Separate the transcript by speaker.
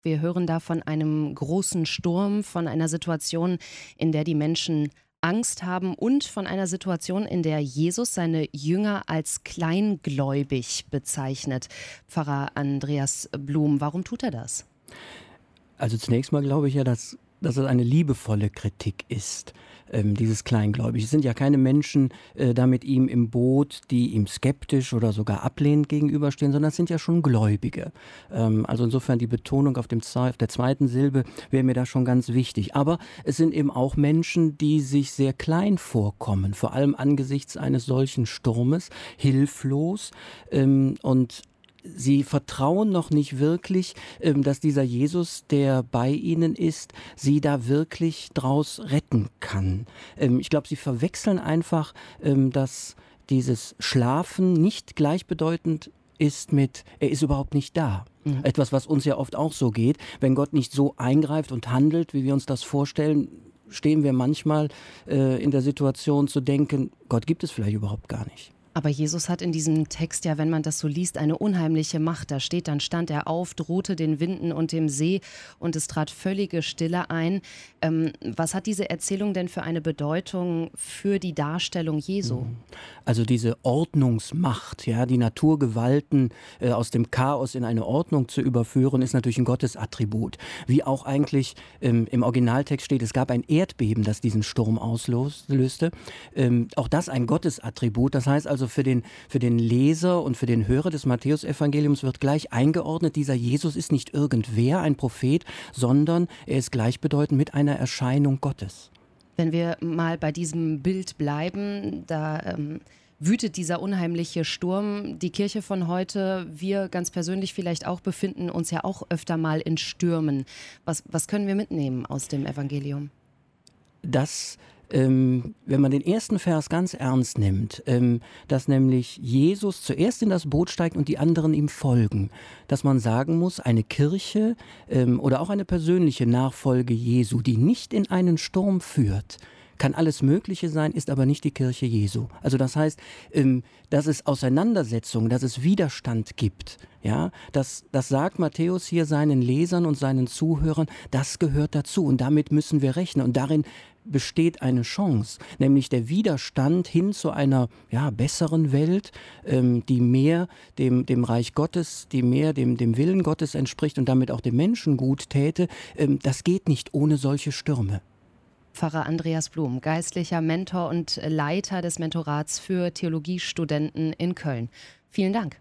Speaker 1: Wir hören da von einem großen Sturm, von einer Situation, in der die Menschen Angst haben und von einer Situation, in der Jesus seine Jünger als kleingläubig bezeichnet. Pfarrer Andreas Blum, warum tut er das?
Speaker 2: Also zunächst mal glaube ich ja, dass es eine liebevolle Kritik ist, dieses Kleingläubig. Es sind ja keine Menschen da mit ihm im Boot, die ihm skeptisch oder sogar ablehnend gegenüberstehen, sondern es sind ja schon Gläubige. Also insofern die Betonung auf der zweiten Silbe wäre mir da schon ganz wichtig. Aber es sind eben auch Menschen, die sich sehr klein vorkommen, vor allem angesichts eines solchen Sturmes, hilflos und sie vertrauen noch nicht wirklich, dass dieser Jesus, der bei ihnen ist, sie da wirklich draus retten kann. Ich glaube, sie verwechseln einfach, dass dieses Schlafen nicht gleichbedeutend ist mit, er ist überhaupt nicht da.
Speaker 1: Mhm.
Speaker 2: Etwas, was uns ja oft auch so geht. Wenn Gott nicht so eingreift und handelt, wie wir uns das vorstellen, stehen wir manchmal in der Situation zu denken, Gott gibt es vielleicht überhaupt gar nicht.
Speaker 1: Aber Jesus hat in diesem Text ja, wenn man das so liest, eine unheimliche Macht. Da steht, dann stand er auf, drohte den Winden und dem See und es trat völlige Stille ein. Was hat diese Erzählung denn für eine Bedeutung für die Darstellung Jesu?
Speaker 2: Also diese Ordnungsmacht, ja, die Naturgewalten aus dem Chaos in eine Ordnung zu überführen, ist natürlich ein Gottesattribut. Wie auch eigentlich im Originaltext steht, es gab ein Erdbeben, das diesen Sturm auslöste. Auch das ein Gottesattribut. Das heißt also für den Leser und für den Hörer des Matthäusevangeliums wird gleich eingeordnet, dieser Jesus ist nicht irgendwer, ein Prophet, sondern er ist gleichbedeutend mit einer Erscheinung Gottes.
Speaker 1: Wenn wir mal bei diesem Bild bleiben, da wütet dieser unheimliche Sturm. Die Kirche von heute, wir ganz persönlich vielleicht auch, befinden uns ja auch öfter mal in Stürmen. Was können wir mitnehmen aus dem Evangelium?
Speaker 2: Dass, wenn man den ersten Vers ganz ernst nimmt, dass nämlich Jesus zuerst in das Boot steigt und die anderen ihm folgen, dass man sagen muss, eine Kirche oder auch eine persönliche Nachfolge Jesu, die nicht in einen Sturm führt, kann alles Mögliche sein, ist aber nicht die Kirche Jesu. Also das heißt, dass es Auseinandersetzungen, dass es Widerstand gibt. Ja, das sagt Matthäus hier seinen Lesern und seinen Zuhörern, das gehört dazu und damit müssen wir rechnen. Und darin besteht eine Chance, nämlich der Widerstand hin zu einer besseren Welt, die mehr dem Reich Gottes, die mehr dem Willen Gottes entspricht und damit auch dem Menschen gut täte. Das geht nicht ohne solche Stürme.
Speaker 1: Pfarrer Andreas Blum, geistlicher Mentor und Leiter des Mentorats für Theologiestudenten in Köln. Vielen Dank.